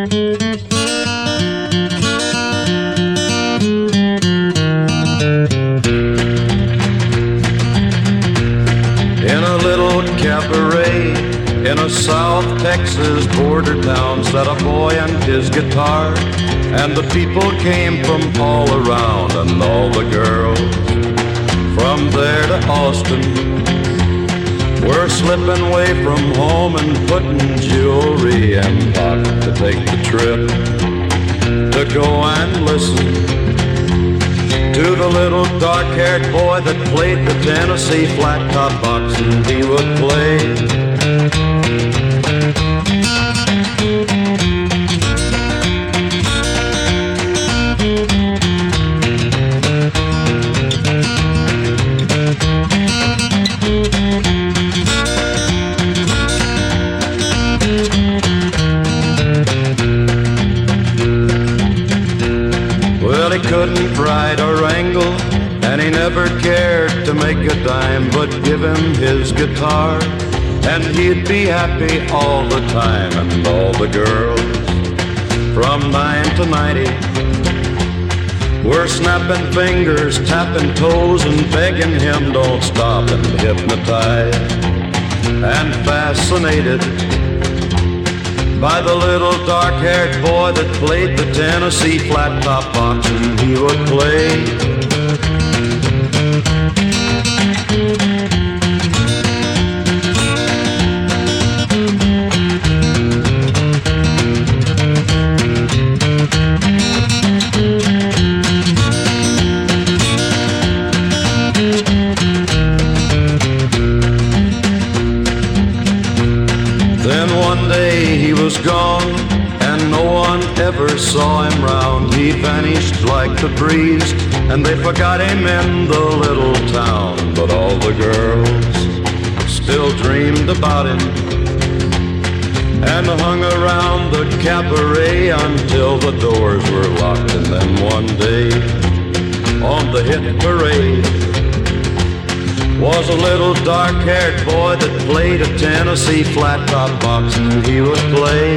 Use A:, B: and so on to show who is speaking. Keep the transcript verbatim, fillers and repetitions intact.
A: In a little cabaret in a South Texas border town sat a boy and his guitar, and the people came from all around, and all the girls from there to Austin were slipping away from home and putting jewelry in pocket to take the trip to go and listen to the little dark-haired boy that played the Tennessee flat-top box, and he would play. Well, he couldn't ride or wrangle, and he never cared to make a dime, but give him his guitar, and he'd be happy all the time. And all the girls from nine to ninety were snapping fingers, tapping toes, and begging him don't stop, and hypnotized and fascinated by the little dark-haired boy that played the Tennessee flat-top box, and he would play. Then one day he was gone, and no one ever saw him round. He vanished like the breeze, and they forgot him in the little town. But all the girls still dreamed about him and hung around the cabaret until the doors were locked. And then one day on the hit parade was a little dark-haired boy that played a Tennessee flat-top box, and he would play.